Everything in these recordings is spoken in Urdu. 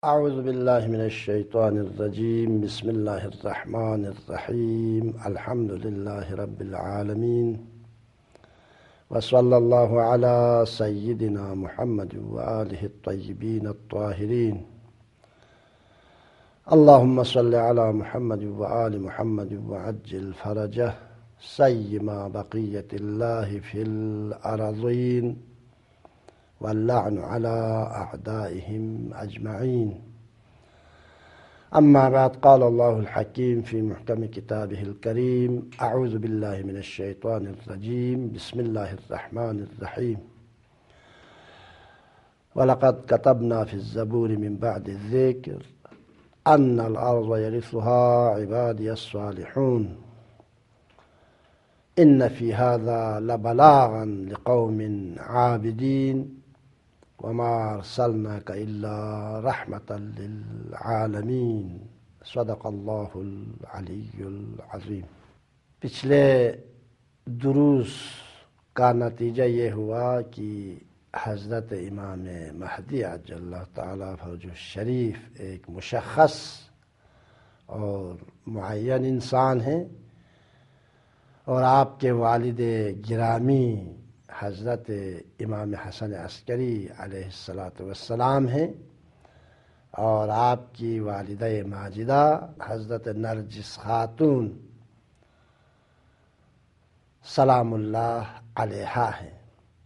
اعوذ باللہ من الشیطان الرجیم بسم اللہ الرحمن الرحیم الحمد للہ رب العالمین وصلی اللہ علی سیدنا محمد وآلہ الطیبین الطاہرین اللہم صل علی محمد وآل محمد وعجل فرجہ سیما بقیت اللہ فی الارضین واللعن على أعدائهم أجمعين. أما بعد، قال الله الحكيم في محكم كتابه الكريم: أعوذ بالله من الشيطان الرجيم بسم الله الرحمن الرحيم. ولقد كتبنا في الزبور من بعد الذكر أن الأرض يرثها عبادي الصالحون إن في هذا لبلاغا لقوم عابدين وما ارسلناک الا رحمۃ للعالمین. صدق اللہ العلی العظیم. پچھلے دروس کا نتیجہ یہ ہوا کہ حضرت امام مہدی عجل اللہ تعالی فرجہ الشریف ایک مشخص اور معین انسان ہیں، اور آپ کے والد گرامی حضرت امام حسن عسکری علیہ السلام ہیں، اور آپ کی والدہ ماجدہ حضرت نرجس خاتون سلام اللہ علیہا ہیں،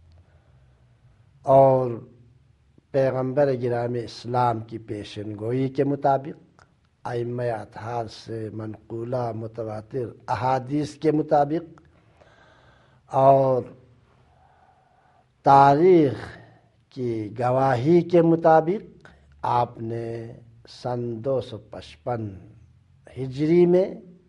اور پیغمبر گرامی اسلام کی پیشن گوئی کے مطابق ائمہ اطہار سے منقولہ متواتر احادیث کے مطابق اور تاریخ کی گواہی کے مطابق آپ نے سن 255 ہجری میں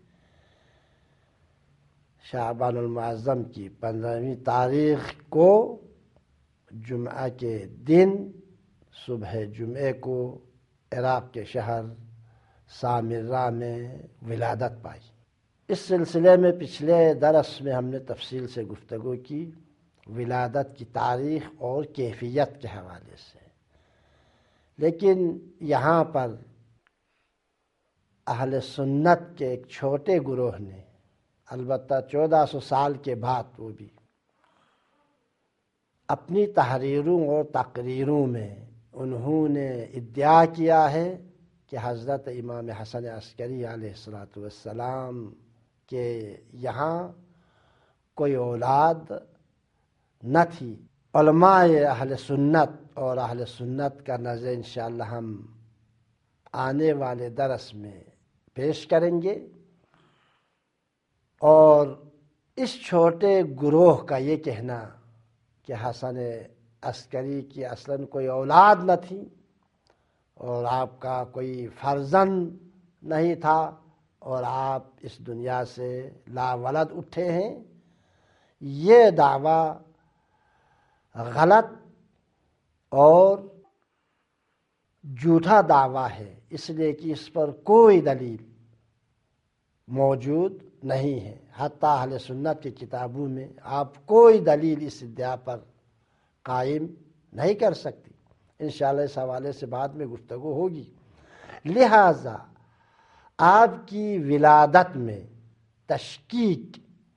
شعبان المعظم کی 15ویں تاریخ کو جمعہ کے دن صبح جمعے کو عراق کے شہر سامرہ میں ولادت پائی. اس سلسلے میں پچھلے درس میں ہم نے تفصیل سے گفتگو کی ولادت کی تاریخ اور کیفیت کے حوالے سے، لیکن یہاں پر اہل سنت کے ایک چھوٹے گروہ نے، البتہ 1400 سال کے بعد وہ بھی، اپنی تحریروں اور تقریروں میں انہوں نے ادعا کیا ہے کہ حضرت امام حسن عسکری علیہ السلام کے یہاں کوئی اولاد نہ تھی. علماء اہل سنت اور اہل سنت کا نظر انشاءاللہ ہم آنے والے درس میں پیش کریں گے، اور اس چھوٹے گروہ کا یہ کہنا کہ حسن عسکری کی اصلاً کوئی اولاد نہ تھی اور آپ کا کوئی فرزند نہیں تھا اور آپ اس دنیا سے لا ولد اٹھے ہیں، یہ دعویٰ غلط اور جھوٹا دعویٰ ہے، اس لیے کہ اس پر کوئی دلیل موجود نہیں ہے. حتیٰ اہل سنت کی کتابوں میں آپ کوئی دلیل اس ادعا پر قائم نہیں کر سکتی. انشاءاللہ اس حوالے سے بعد میں گفتگو ہوگی. لہذا آپ کی ولادت میں تشکیک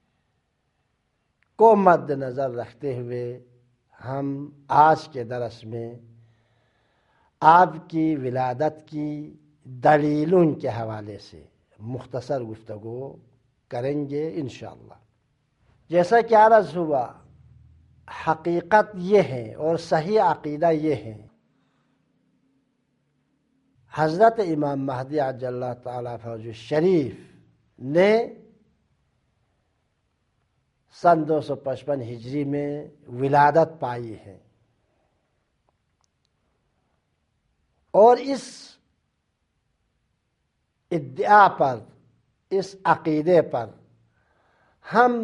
کو مد نظر رکھتے ہوئے ہم آج کے درس میں آپ کی ولادت کی دلیلوں کے حوالے سے مختصر گفتگو کریں گے انشاءاللہ. جیسا کہ عرض ہوا، حقیقت یہ ہے اور صحیح عقیدہ یہ ہے، حضرت امام مہدی عجل اللہ تعالی فرجہ الشریف نے سن 255 ہجری میں ولادت پائی ہے، اور اس ادعا پر، اس عقیدے پر ہم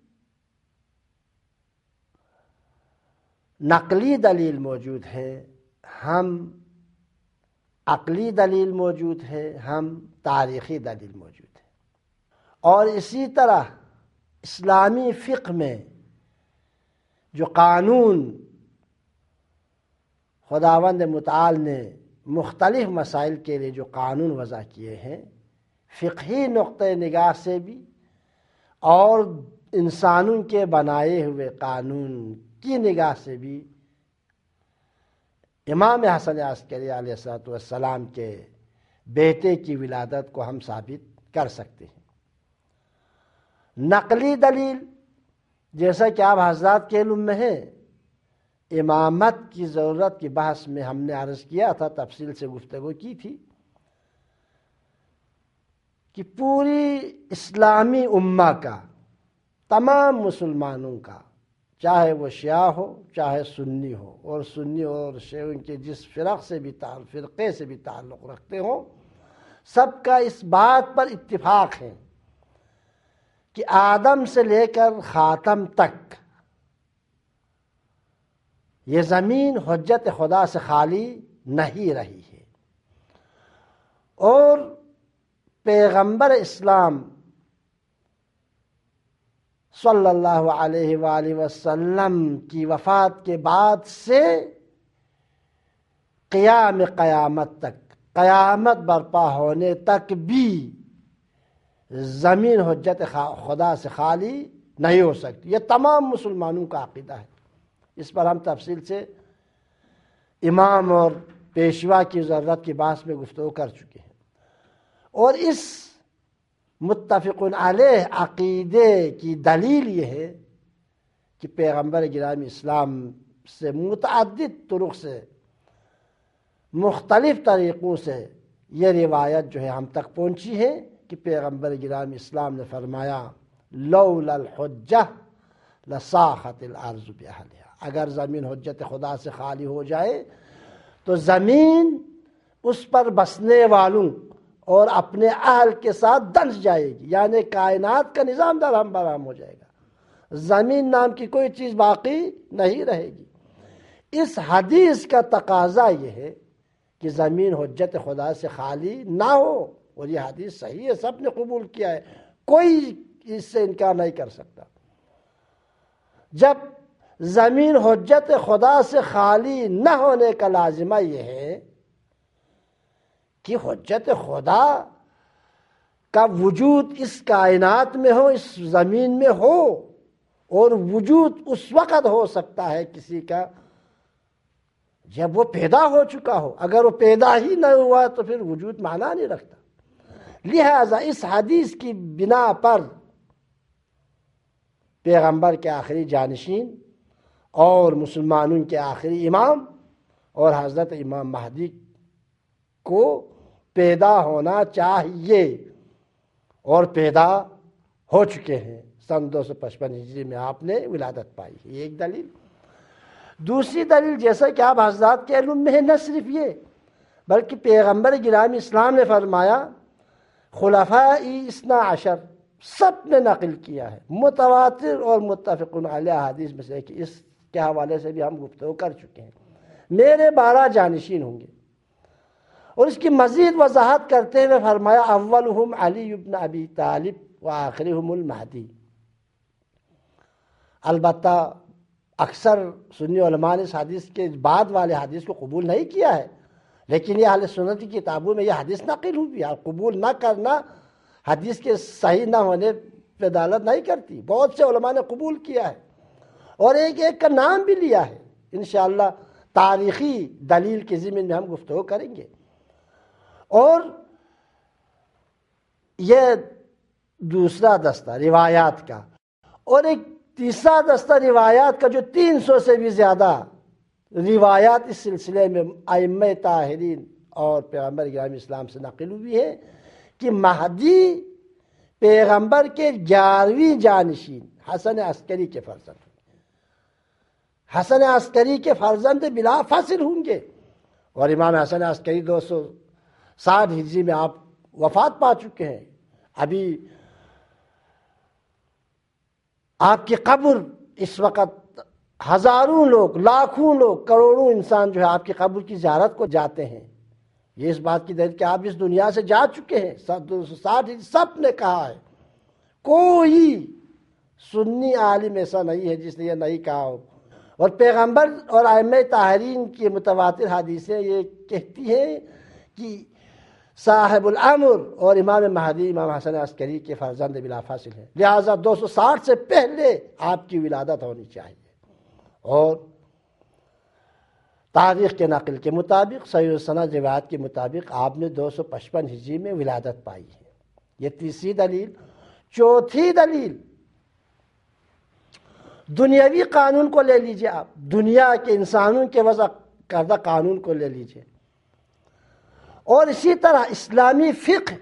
نقلی دلیل موجود ہے، ہم عقلی دلیل موجود ہے، ہم تاریخی دلیل موجود ہے، اور اسی طرح اسلامی فقہ میں جو قانون خداوند متعال نے مختلف مسائل کے لیے جو قانون وضع کیے ہیں، فقہی نقطۂ نگاہ سے بھی اور انسانوں کے بنائے ہوئے قانون کی نگاہ سے بھی، امام حسن عسکری علیہ السلام کے بیٹے کی ولادت کو ہم ثابت کر سکتے ہیں۔ نقلی دلیل، جیسا کہ آپ حضرات کے علم میں ہے، امامت کی ضرورت کی بحث میں ہم نے عرض کیا تھا، تفصیل سے گفتگو کی تھی کہ پوری اسلامی امہ کا، تمام مسلمانوں کا، چاہے وہ شیعہ ہو چاہے سنی ہو، اور سنی اور شیعوں کے جس فرقے سے بھی تعلق رکھتے ہوں، سب کا اس بات پر اتفاق ہے کہ آدم سے لے کر خاتم تک یہ زمین حجت خدا سے خالی نہیں رہی ہے، اور پیغمبر اسلام صلی اللہ علیہ وآلہ وسلم کی وفات کے بعد سے قیامت تک، قیامت برپا ہونے تک بھی زمین حجت خدا سے خالی نہیں ہو سکتی۔ یہ تمام مسلمانوں کا عقیدہ ہے۔ اس پر ہم تفصیل سے امام اور پیشوا کی ضرورت کی بحث میں گفتگو کر چکے ہیں، اور اس متفق علیہ عقیدے کی دلیل یہ ہے کہ پیغمبر گرامی اسلام سے متعدد طرق سے، مختلف طریقوں سے یہ روایت جو ہے ہم تک پہنچی ہے کہ پیغمبر گرامی اسلام نے فرمایا لولا الحجہ لصاخت الارض باہلہا، اگر زمین حجت خدا سے خالی ہو جائے تو زمین اس پر بسنے والوں اور اپنے اہل کے ساتھ دنس جائے گی، یعنی کائنات کا نظام درہم برہم ہو جائے گا، زمین نام کی کوئی چیز باقی نہیں رہے گی۔ اس حدیث کا تقاضا یہ ہے کہ زمین حجت خدا سے خالی نہ ہو، اور یہ حدیث صحیح ہے، سب نے قبول کیا ہے، کوئی اس سے انکار نہیں کر سکتا۔ جب زمین حجت خدا سے خالی نہ ہونے کا لازمہ یہ ہے کہ حجت خدا کا وجود اس کائنات میں ہو، اس زمین میں ہو، اور وجود اس وقت ہو سکتا ہے کسی کا جب وہ پیدا ہو چکا ہو، اگر وہ پیدا ہی نہ ہوا تو پھر وجود معنی نہیں رکھتا۔ لہذا اس حدیث کی بنا پر پیغمبر کے آخری جانشین اور مسلمانوں کے آخری امام اور حضرت امام مہدی کو پیدا ہونا چاہیے، اور پیدا ہو چکے ہیں۔ سن 255 ہجری میں آپ نے ولادت پائی ہے، یہ ایک دلیل۔ دوسری دلیل، جیسا کہ آپ حضرات کے علم میں ہے، نہ صرف یہ بلکہ پیغمبر گرامی اسلام نے فرمایا خلفائی 12 سب نے نقل کیا ہے، متواتر اور متفق علیہ حدیث میں سے، کہ اس کے حوالے سے بھی ہم گفتگو کر چکے ہیں، میرے 12 جانشین ہوں گے، اور اس کی مزید وضاحت کرتے ہوئے فرمایا اولہم علی بن ابی طالب وآخرہم المہدی۔ البتہ اکثر سنی علماء نے اس حدیث کے بعد والے حدیث کو قبول نہیں کیا ہے، لیکن یہ اہل سنت کی کتابوں میں یہ حدیث نقل ہوئی ہے، قبول نہ کرنا حدیث کے صحیح نہ ہونے پہ دلالت نہیں کرتی۔ بہت سے علماء نے قبول کیا ہے، اور ایک ایک کا نام بھی لیا ہے، انشاءاللہ تاریخی دلیل کے ضمن میں ہم گفتگو کریں گے۔ اور یہ دوسرا دستہ روایات کا، اور ایک تیسرا دستہ روایات کا جو 300 سے بھی زیادہ روایات اس سلسلے میں ائمہ طاہرین اور پیغمبر گرامی اسلام سے نقل ہوئی ہے کہ مہدی پیغمبر کے 11ویں جانشین حسن عسکری کے فرزند ہوں گے، حسن عسکری کے فرزند بلا فاصل ہوں گے، اور امام حسن عسکری 260 ہجری میں آپ وفات پا چکے ہیں۔ ابھی آپ کی قبر اس وقت ہزاروں لوگ، لاکھوں لوگ، کروڑوں انسان جو ہے آپ کی قبر کی زیارت کو جاتے ہیں۔ یہ اس بات کی دلیل کہ آپ اس دنیا سے جا چکے ہیں۔ 260 سب نے کہا ہے، کوئی سنی عالم ایسا نہیں ہے جس نے یہ نہیں کہا ہو، اور پیغمبر اور ائمہ طاہرین کی متواتر حدیثیں یہ کہتی ہیں کہ صاحب الامر اور امام مہدی امام حسن عسکری کے فرزند بلا فاصل ہیں، لہٰذا 260 سے پہلے آپ کی ولادت ہونی چاہیے۔ اور تاریخ کے نقل کے مطابق، صحیح السند روایت کے مطابق آپ نے 255 ہجری میں ولادت پائی ہے۔ یہ تیسری دلیل۔ چوتھی دلیل، دنیاوی قانون کو لے لیجئے، آپ دنیا کے انسانوں کے وضع کردہ قانون کو لے لیجئے، اور اسی طرح اسلامی فقہ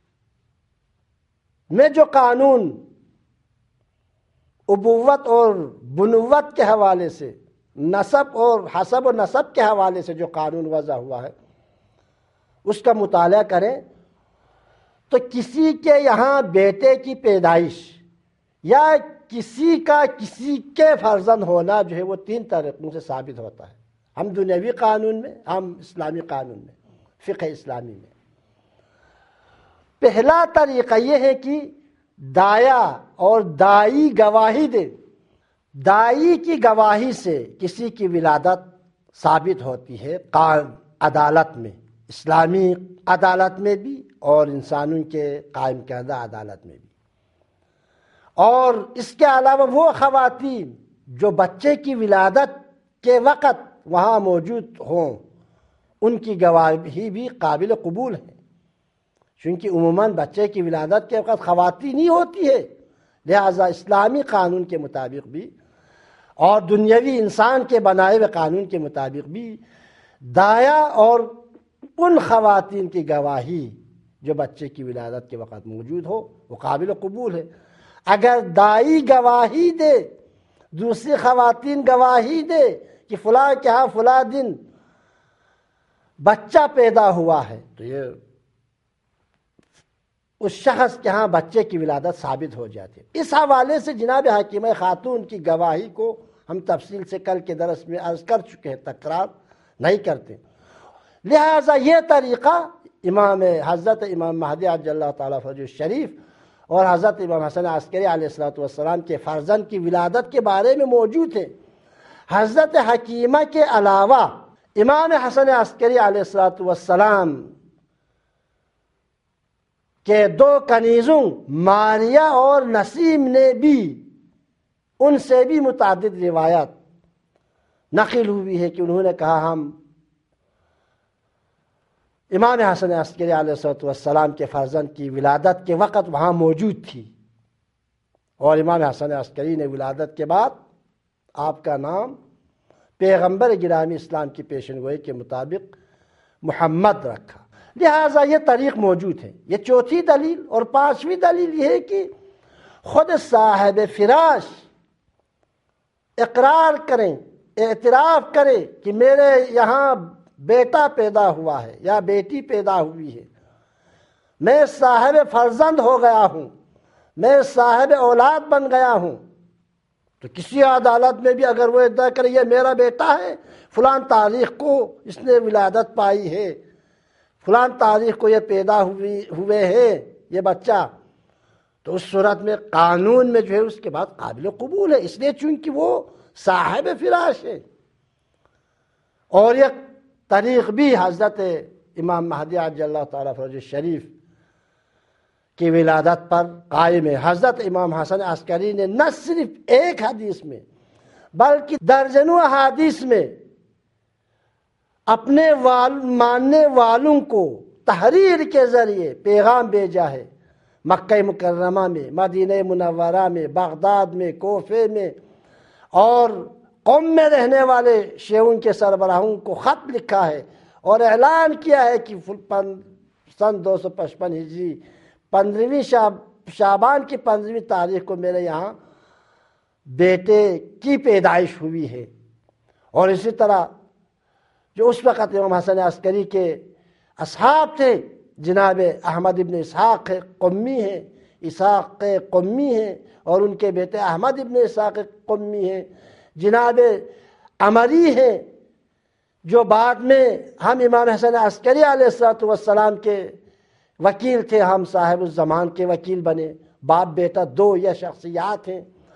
میں جو قانون ابوت اور بنوت کے حوالے سے، نسب اور حسب و نسب کے حوالے سے جو قانون وضع ہوا ہے، اس کا مطالعہ کریں تو کسی کے یہاں بیٹے کی پیدائش یا کسی کا کسی کے فرزند ہونا جو ہے وہ 3 طریقوں سے ثابت ہوتا ہے، ہم دنیاوی قانون میں، ہم اسلامی قانون میں، فقہ اسلامی میں۔ پہلا طریقہ یہ ہے کہ دایا اور دائی گواہی دے، دائی کی گواہی سے کسی کی ولادت ثابت ہوتی ہے عدالت میں، اسلامی عدالت میں بھی اور انسانوں کے قائم کردہ عدالت میں بھی۔ اور اس کے علاوہ وہ خواتین جو بچے کی ولادت کے وقت وہاں موجود ہوں، ان کی گواہی بھی قابل قبول ہے، چونکہ عموماً بچے کی ولادت کے وقت خواتین ہی ہوتی ہے، لہذا اسلامی قانون کے مطابق بھی اور دنیاوی انسان کے بنائے ہوئے قانون کے مطابق بھی دایا اور ان خواتین کی گواہی جو بچے کی ولادت کے وقت موجود ہو وہ قابل قبول ہے۔ اگر دائی گواہی دے، دوسری خواتین گواہی دے کہ فلاں کے ہاں فلاں دن بچہ پیدا ہوا ہے، تو یہ اس شخص کے ہاں بچے کی ولادت ثابت ہو جاتی ہے۔ اس حوالے سے جناب حکیمہ خاتون کی گواہی کو ہم تفصیل سے کل کے درس میں عرض کر چکے ہیں، تکرار نہیں کرتے۔ لہٰذا یہ طریقہ حضرت امام مہدی عجل اللہ تعالیٰ فرجہ الشریف اور حضرت امام حسن عسکری علیہ السلام کے فرزند کی ولادت کے بارے میں موجود ہے۔ حضرت حکیمہ کے علاوہ امام حسن عسکری علیہ السلام کے 2 کنیزوں ماریہ اور نسیم نے بھی، ان سے بھی متعدد روایات نقل ہوئی ہے کہ انہوں نے کہا ہم امام حسن عسکری علیہ السلام کے فرزند کی ولادت کے وقت وہاں موجود تھی، اور امام حسن عسکری نے ولادت کے بعد آپ کا نام پیغمبر گرامی اسلام کی پیشن گوئی کے مطابق محمد رکھا۔ لہٰذا یہ طریق موجود ہے۔ یہ چوتھی دلیل۔ اور 5ویں دلیل یہ ہے کہ خود صاحب فراش اقرار کریں، اعتراف کرے کہ میرے یہاں بیٹا پیدا ہوا ہے یا بیٹی پیدا ہوئی ہے، میں صاحب فرزند ہو گیا ہوں، میں صاحب اولاد بن گیا ہوں، تو کسی عدالت میں بھی اگر وہ ادعا کرے یہ میرا بیٹا ہے، فلاں تاریخ کو اس نے ولادت پائی ہے، فلاں تاریخ کو یہ پیدا ہوئے ہیں یہ بچہ، تو اس صورت میں قانون میں جو ہے اس کے بعد قابل قبول ہے، اس لیے چونکہ وہ صاحب فراش ہے۔ اور یہ طریق بھی حضرت امام مہدی عجل اللہ تعالیٰ فرجہ الشریف کی ولادت پر قائم ہے۔ حضرت امام حسن عسکری نے نہ صرف ایک حدیث میں بلکہ درجنوں احادیث میں اپنے ماننے والوں کو تحریر کے ذریعے پیغام بھیجا ہے، مکہ مکرمہ میں، مدینہ منورہ میں، بغداد میں، کوفے میں، اور قوم میں رہنے والے شیعوں کے سربراہوں کو خط لکھا ہے اور اعلان کیا ہے کہ سن 255 ہجری 15ویں شعبان کی 15ویں تاریخ کو میرے یہاں بیٹے کی پیدائش ہوئی ہے۔ اور اسی طرح جو اس وقت امام حسن عسکری کے اصحاب تھے، جناب احمد ابن اسحاق قمی ہیں، اسحاق قمی ہیں، اور ان کے بیٹے احمد ابن اسحاق قمی ہیں، جناب عمری ہیں، جو بعد میں ہم امام حسن عسکری علیہ السلام کے وکیل تھے، ہم صاحب الزمان کے وکیل بنے، باپ بیٹا 2 یہ شخصیات ہیں۔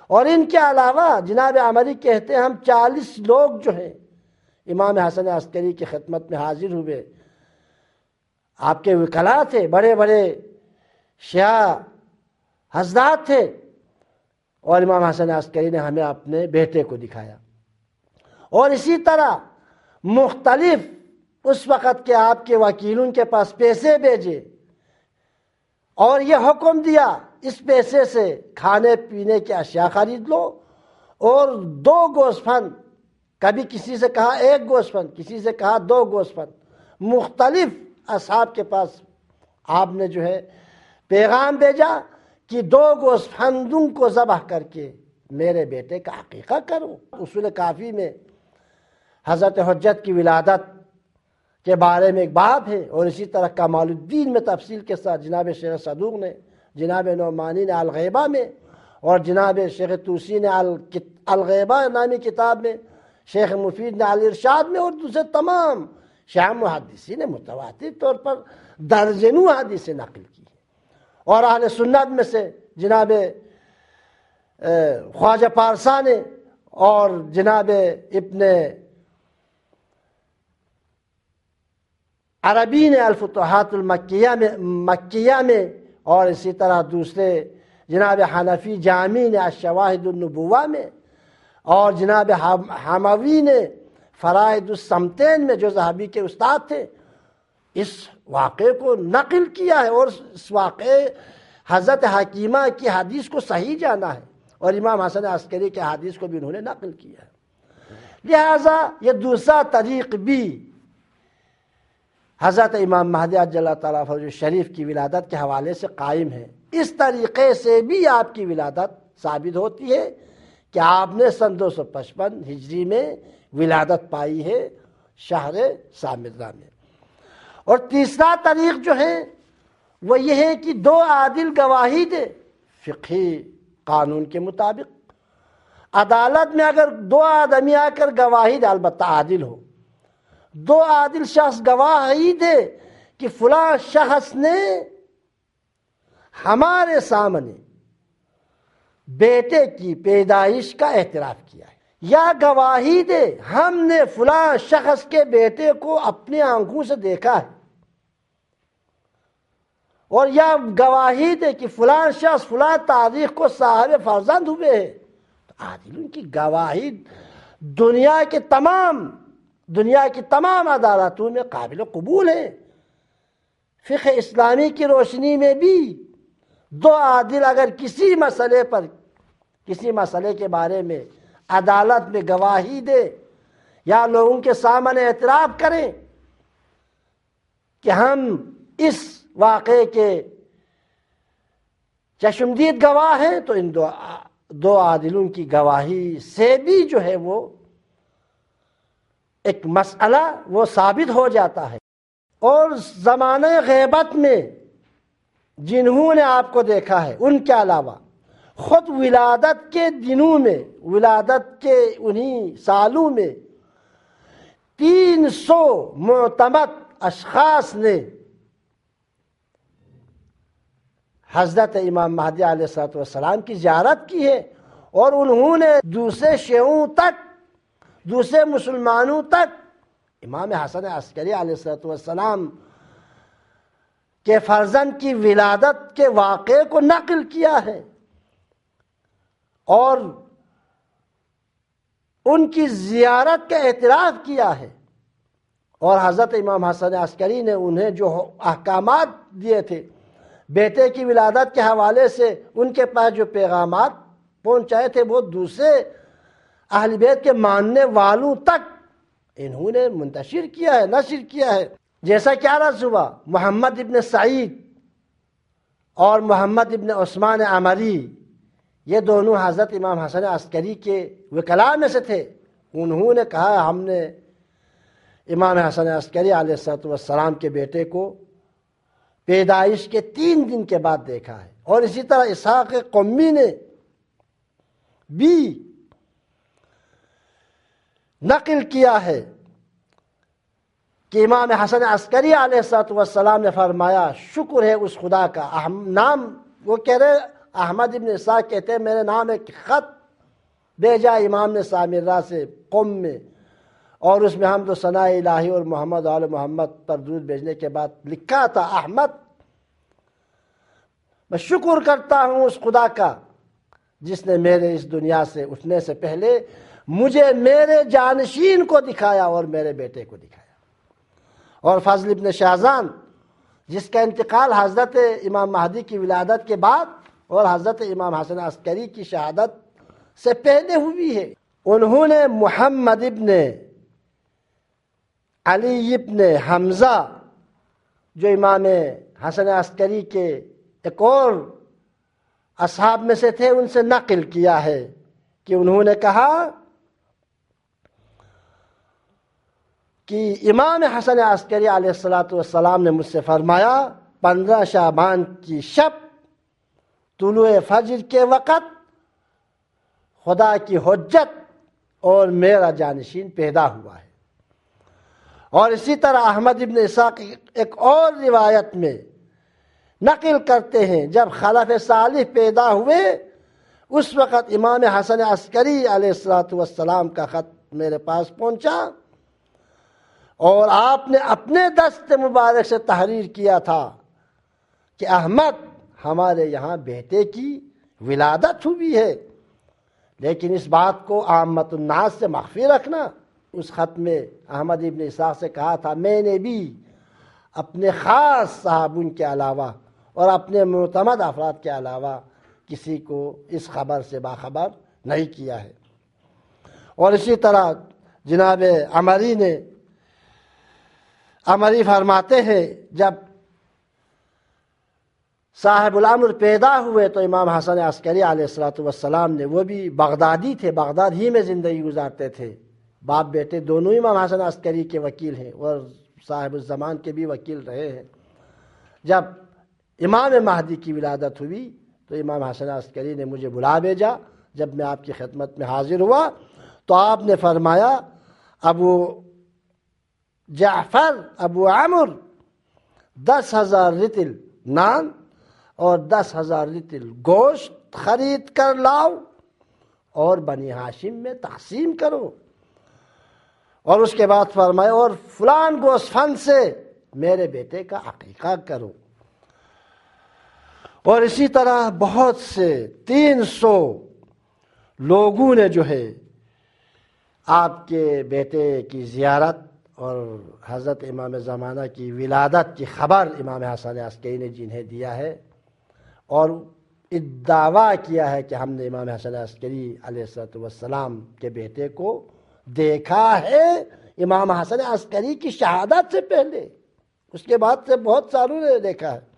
اور ان کے علاوہ جناب عمری کہتے ہیں ہم 40 لوگ جو ہیں امام حسن عسکری کی خدمت میں حاضر ہوئے، آپ کے وکلاء تھے، بڑے بڑے شیعہ حضرات تھے، اور امام حسن عسکری نے ہمیں اپنے بیٹے کو دکھایا۔ اور اسی طرح مختلف اس وقت کے آپ کے وکیلوں کے پاس پیسے بھیجے اور یہ حکم دیا اس پیسے سے کھانے پینے کی اشیاء خرید لو، اور 2 گوسفند، کبھی کسی سے کہا 1 گوسفند، کسی سے کہا 2 گوسفند، مختلف اصحاب کے پاس آپ نے جو ہے پیغام بھیجا کہ 2 گوسفندوں کو ذبح کر کے میرے بیٹے کا عقیقہ کرو۔ اصول کافی میں حضرت حجت کی ولادت کے بارے میں ایک باب ہے، اور اسی طرح کمال الدین میں تفصیل کے ساتھ جناب شیخ صدوق نے، جناب نعمانی نے الغیبہ میں، اور جناب شیخ توسی نے الغیبہ نامی کتاب میں، شیخ مفید نے الارشاد میں، اور دوسرے تمام شیعہ محدثین نے متواتر طور پر درجنوں حدیثیں نقل کی ہیں۔ اور اہل سنت میں سے جناب خواجہ پارسا نے اور جناب ابن عربی نے الفتوحات مکیہ میں، اور اسی طرح دوسرے جناب حنفی جامی نے الشواہد النبوہ میں، اور جناب حموی نے فرائد السمتین میں جو ذہبی کے استاد تھے، اس واقعے کو نقل کیا ہے، اور اس واقعے حضرت حکیمہ کی حدیث کو صحیح جانا ہے، اور امام حسن عسکری کے حدیث کو بھی انہوں نے نقل کیا ہے۔ لہذا یہ دوسرا طریق بھی حضرت امام مہدی عجل اللہ تعالیٰ فرجہ شریف کی ولادت کے حوالے سے قائم ہے۔ اس طریقے سے بھی آپ کی ولادت ثابت ہوتی ہے کہ آپ نے سن 255 ہجری میں ولادت پائی ہے شہر سامرہ میں۔ اور تیسرا طریق جو ہے وہ یہ ہے کہ 2 عادل گواہی دے، فقہی قانون کے مطابق عدالت میں اگر 2 آدمی آ کر گواہی دے، البتہ عادل ہو، 2 عادل شخص گواہی دے کہ فلاں شخص نے ہمارے سامنے بیٹے کی پیدائش کا اعتراف کیا ہے، یا گواہی دے ہم نے فلاں شخص کے بیٹے کو اپنی آنکھوں سے دیکھا ہے، اور یا گواہی دے کہ فلاں شخص فلاں تاریخ کو صاحب فرزند ہوئے ہیں، تو عادلوں کی گواہی دنیا کی تمام عدالتوں میں قابل قبول ہے۔ فقہ اسلامی کی روشنی میں بھی 2 عادل اگر کسی مسئلے کے بارے میں عدالت میں گواہی دے یا لوگوں کے سامنے اعتراف کریں کہ ہم اس واقعے کے چشمدید گواہ ہیں، تو ان 2 عادلوں کی گواہی سے بھی جو ہے وہ ایک مسئلہ وہ ثابت ہو جاتا ہے۔ اور زمانہ غیبت میں جنہوں نے آپ کو دیکھا ہے ان کے علاوہ خود ولادت کے دنوں میں، ولادت کے انہی سالوں میں 300 معتمد اشخاص نے حضرت امام مہدی علیہ السلام کی زیارت کی ہے، اور انہوں نے دوسرے شیعوں تک، دوسرے مسلمانوں تک امام حسن عسکری علیہ السلام کے فرزند کی ولادت کے واقعے کو نقل کیا ہے، اور ان کی زیارت کا اعتراف کیا ہے، اور حضرت امام حسن عسکری نے انہیں جو احکامات دیے تھے بیٹے کی ولادت کے حوالے سے، ان کے پاس جو پیغامات پہنچائے تھے وہ دوسرے اہل بیت کے ماننے والوں تک انہوں نے منتشر کیا ہے، نشر کیا ہے۔ جیسا کہ عرض ہوا، محمد ابن سعید اور محمد ابن عثمان عمری، یہ دونوں حضرت امام حسن عسکری کے وکلاء میں سے تھے۔ انہوں نے کہا ہم نے امام حسن عسکری علیہ السلام کے بیٹے کو پیدائش کے 3 دن کے بعد دیکھا ہے، اور اسی طرح اسحاق قمی نے بھی نقل کیا ہے کہ امام حسن عسکری علیہ السلام نے فرمایا شکر ہے اس خدا کا، نام وہ کہہ رہے احمد ابن اسحاق کہتے ہیں میرے نام ایک خط بھیجا امام نے سامرہ سے قم میں، اور اس میں حمد و ثناء الہی اور محمد آل محمد پر درود بھیجنے کے بعد لکھا تھا، احمد میں شکر کرتا ہوں اس خدا کا جس نے میرے اس دنیا سے اٹھنے سے پہلے مجھے میرے جانشین کو دکھایا اور میرے بیٹے کو دکھایا۔ اور فضل ابن شاہزان جس کا انتقال حضرت امام مہدی کی ولادت کے بعد اور حضرت امام حسن عسکری کی شہادت سے پہلے ہوئی ہے، انہوں نے محمد ابن علی ابن حمزہ جو امام حسن عسکری کے ایک اور اصحاب میں سے تھے، ان سے نقل کیا ہے کہ انہوں نے کہا کہ امام حسن عسکری علیہ السلام نے مجھ سے فرمایا 15 شعبان کی شب طلوع فجر کے وقت خدا کی حجت اور میرا جانشین پیدا ہوا ہے۔ اور اسی طرح احمد ابن اسحاق ایک اور روایت میں نقل کرتے ہیں جب خلف صالح پیدا ہوئے اس وقت امام حسن عسکری علیہ السلام کا خط میرے پاس پہنچا اور آپ نے اپنے دست مبارک سے تحریر کیا تھا کہ احمد ہمارے یہاں بیٹے کی ولادت ہوئی ہے، لیکن اس بات کو عامت الناس سے مخفی رکھنا۔ اس خط میں احمد ابن اسحاق سے کہا تھا میں نے بھی اپنے خاص صحابوں کے علاوہ اور اپنے معتمد افراد کے علاوہ کسی کو اس خبر سے باخبر نہیں کیا ہے۔ اور اسی طرح جناب عمری فرماتے ہیں جب صاحب الامر پیدا ہوئے تو امام حسن عسکری علیہ السلام نے، وہ بھی بغدادی تھے، بغداد ہی میں زندگی گزارتے تھے، باپ بیٹے دونوں امام حسن عسکری کے وکیل ہیں اور صاحب الزمان کے بھی وکیل رہے ہیں۔ جب امام مہدی کی ولادت ہوئی تو امام حسن عسکری نے مجھے بلا بھیجا۔ جب میں آپ کی خدمت میں حاضر ہوا تو آپ نے فرمایا ابو جعفر، ابو عمر 10,000 رطل نان اور 10,000 رطل گوشت خرید کر لاؤ اور بنی ہاشم میں تقسیم کرو۔ اور اس کے بعد فرمایا اور فلان گوسفند سے میرے بیٹے کا عقیقہ کرو۔ اور اسی طرح بہت سے 300 لوگوں نے جو ہے آپ کے بیٹے کی زیارت اور حضرت امام زمانہ کی ولادت کی خبر امام حسن عسکری نے جنہیں دیا ہے اور دعویٰ کیا ہے کہ ہم نے امام حسن عسکری علیہ السلام کے بیٹے کو دیکھا ہے امام حسن عسکری کی شہادت سے پہلے، اس کے بعد سے بہت سالوں نے دیکھا ہے۔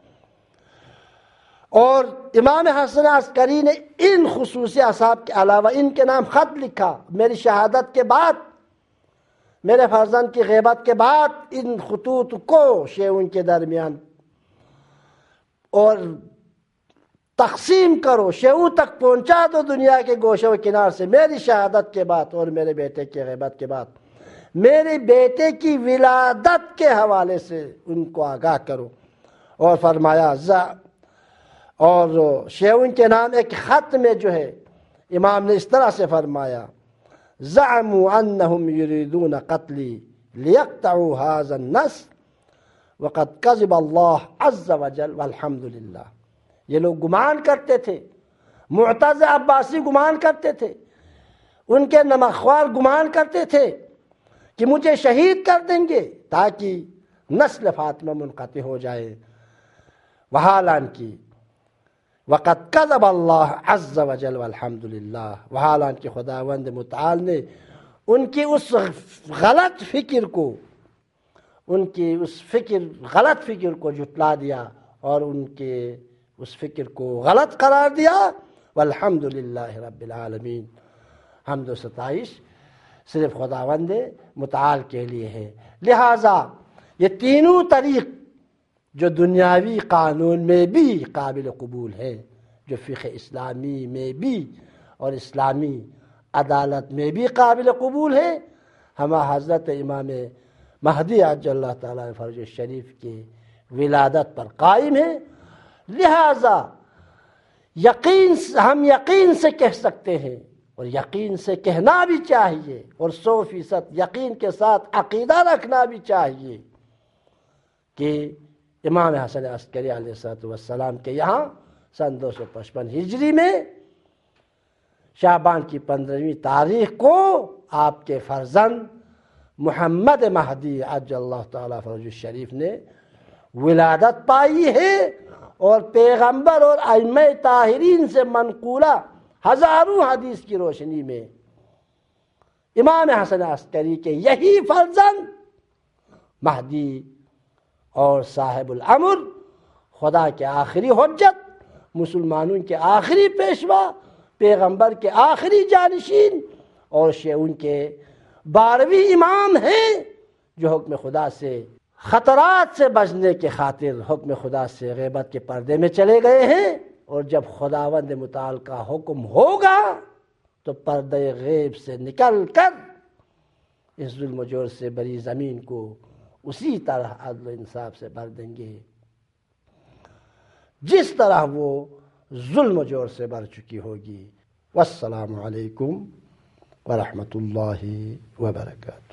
اور امام حسن عسکری نے ان خصوصی اصحاب کے علاوہ ان کے نام خط لکھا، میری شہادت کے بعد، میرے فرزند کی غیبت کے بعد ان خطوط کو شیعوں کے درمیان اور تقسیم کرو، شیعوں تک پہنچا دو دنیا کے گوشے و کنار سے، میری شہادت کے بعد اور میرے بیٹے کی غیبت کے بعد میرے بیٹے کی ولادت کے حوالے سے ان کو آگاہ کرو۔ اور فرمایا اور شیعوں کے نام ایک خط میں جو ہے امام نے اس طرح سے فرمایا زعموا انہم یریدون قتلی لیقطعوا هذا النسل وقد کذب اللہ عز وجل والحمد للہ۔ یہ لوگ گمان کرتے تھے، معتز عباسی گمان کرتے تھے، ان کے نمخوار گمان کرتے تھے کہ مجھے شہید کر دیں گے تاکہ نسل فاطمہ منقطع ہو جائے، وحالانکہ وقد کذب اللہ عز وجل والحمد للہ، وحالانکہ خداوند متعال نے ان کی اس غلط فکر کو، ان کی اس غلط فکر کو جھٹلا دیا اور ان کے اس فکر کو غلط قرار دیا۔ والحمد للہ رب العالمین، حمد و ستائش صرف خداوند متعال کے لیے ہے۔ لہٰذا یہ تینوں طریق جو دنیاوی قانون میں بھی قابل قبول ہے، جو فقہ اسلامی میں بھی اور اسلامی عدالت میں بھی قابل قبول ہے، ہم حضرت امام مہدی عجل اللہ تعالیٰ فرج شریف کی ولادت پر قائم ہیں۔ لہٰذا ہم یقین سے کہہ سکتے ہیں اور یقین سے کہنا بھی چاہیے، اور 100% یقین کے ساتھ عقیدہ رکھنا بھی چاہیے کہ امام حسن عسکری علیہ السلام کے یہاں سن 255 ہجری میں شعبان کی 15ویں تاریخ کو آپ کے فرزند محمد مہدی عجل اللہ تعالیٰ فرجہ الشریف نے ولادت پائی ہے، اور پیغمبر اور ائمہ طاہرین سے منقولہ ہزاروں حدیث کی روشنی میں امام حسن عسکری کے یہی فرزند مہدی اور صاحب الامر، خدا کے آخری حجت، مسلمانوں کے آخری پیشوا، پیغمبر کے آخری جانشین اور شیعوں کے 12ویں امام ہیں، جو حکم خدا سے خطرات سے بچنے کے خاطر حکم خدا سے غیبت کے پردے میں چلے گئے ہیں، اور جب خداوند متعال کا حکم ہوگا تو پردے غیب سے نکل کر اس ظلم و جور سے بری زمین کو اسی طرح عدل و انصاف سے بھر دیں گے جس طرح وہ ظلم و جور سے بھر چکی ہوگی۔ والسلام علیکم ورحمۃ اللہ وبرکاتہ۔